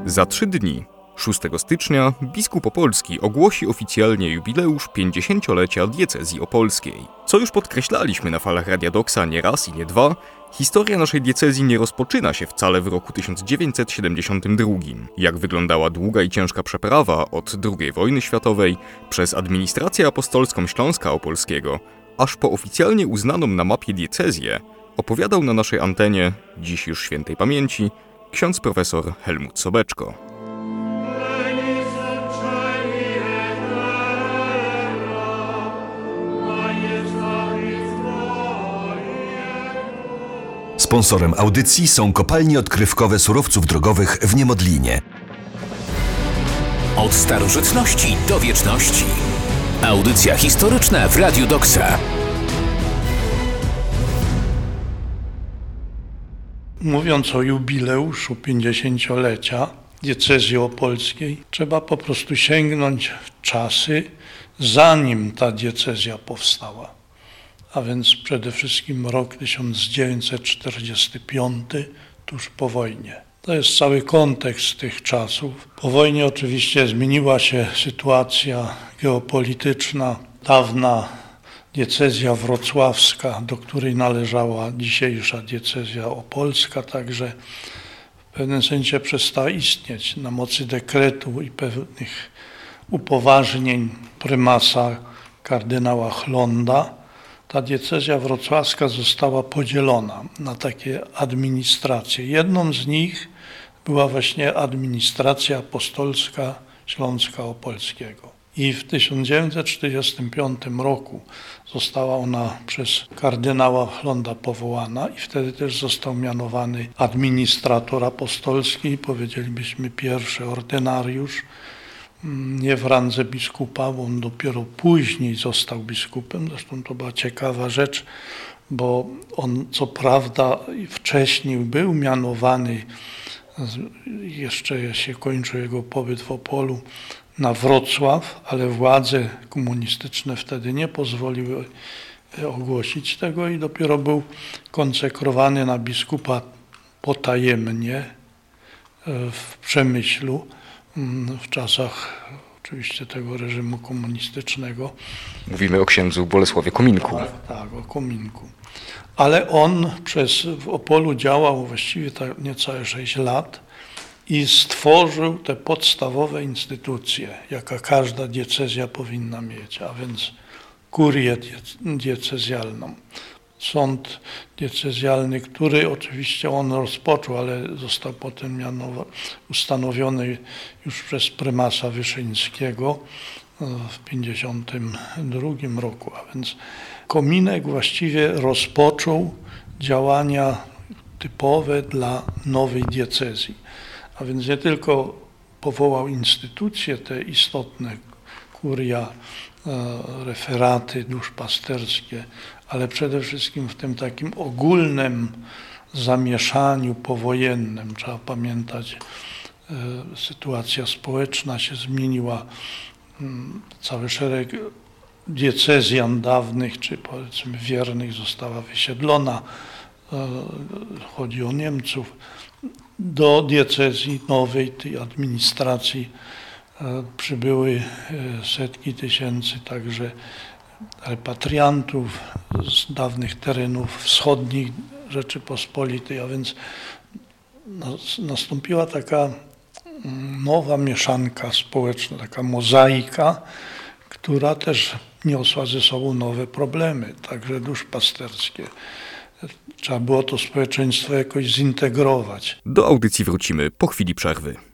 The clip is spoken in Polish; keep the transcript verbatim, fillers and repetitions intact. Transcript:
Za trzy dni, szóstego stycznia, biskup opolski ogłosi oficjalnie jubileusz pięćdziesięciolecia diecezji opolskiej. Co już podkreślaliśmy na falach Radia Doksa nie raz i nie dwa, historia naszej diecezji nie rozpoczyna się wcale w roku tysiąc dziewięćset siedemdziesiątym drugim. Jak wyglądała długa i ciężka przeprawa od drugiej wojny światowej przez administrację apostolską Śląska Opolskiego, aż po oficjalnie uznaną na mapie diecezję, opowiadał na naszej antenie, dziś już świętej pamięci, ksiądz profesor Helmut Sobeczko. Sponsorem audycji są kopalnie odkrywkowe surowców drogowych w Niemodlinie. Od starożytności do wieczności. Audycja historyczna w Radiu Doksa. Mówiąc o jubileuszu pięćdziesięciolecia diecezji opolskiej, trzeba po prostu sięgnąć w czasy, zanim ta diecezja powstała. A więc przede wszystkim rok tysiąc dziewięćset czterdziesty piąty, tuż po wojnie. To jest cały kontekst tych czasów. Po wojnie oczywiście zmieniła się sytuacja geopolityczna. Dawna diecezja wrocławska, do której należała dzisiejsza diecezja opolska, także w pewnym sensie przestała istnieć na mocy dekretu i pewnych upoważnień prymasa kardynała Chlonda. Ta diecezja wrocławska została podzielona na takie administracje. Jedną z nich była właśnie administracja apostolska Śląska Opolskiego. I w tysiąc dziewięćset czterdziestym piątym roku została ona przez kardynała Chlonda powołana i wtedy też został mianowany administrator apostolski, powiedzielibyśmy pierwszy ordynariusz, nie w randze biskupa, bo on dopiero później został biskupem. Zresztą to była ciekawa rzecz, bo on co prawda wcześniej był mianowany, jeszcze się kończył jego pobyt w Opolu, na Wrocław, ale władze komunistyczne wtedy nie pozwoliły ogłosić tego i dopiero był konsekrowany na biskupa potajemnie w Przemyślu w czasach oczywiście tego reżimu komunistycznego. Mówimy o księdzu Bolesławie Kominku. Tak, tak, o Kominku. Ale on przez, w Opolu działał właściwie tak niecałe sześć lat i stworzył te podstawowe instytucje, jaka każda diecezja powinna mieć, a więc kurię diecezjalną. Sąd diecezjalny, który oczywiście on rozpoczął, ale został potem mianowa, ustanowiony już przez prymasa Wyszyńskiego w pięćdziesiątym drugim roku. A więc Kominek właściwie rozpoczął działania typowe dla nowej diecezji. A więc nie tylko powołał instytucje te istotne, kuria, referaty duszpasterskie, ale przede wszystkim w tym takim ogólnym zamieszaniu powojennym. Trzeba pamiętać, sytuacja społeczna się zmieniła, cały szereg diecezjan dawnych, czy powiedzmy wiernych została wysiedlona, chodzi o Niemców. Do diecezji nowej, tej administracji przybyły setki tysięcy także repatriantów z dawnych terenów wschodnich Rzeczypospolitej, a więc nastąpiła taka nowa mieszanka społeczna, taka mozaika, która też niosła ze sobą nowe problemy, także duszpasterskie. Trzeba było to społeczeństwo jakoś zintegrować. Do audycji wrócimy po chwili przerwy.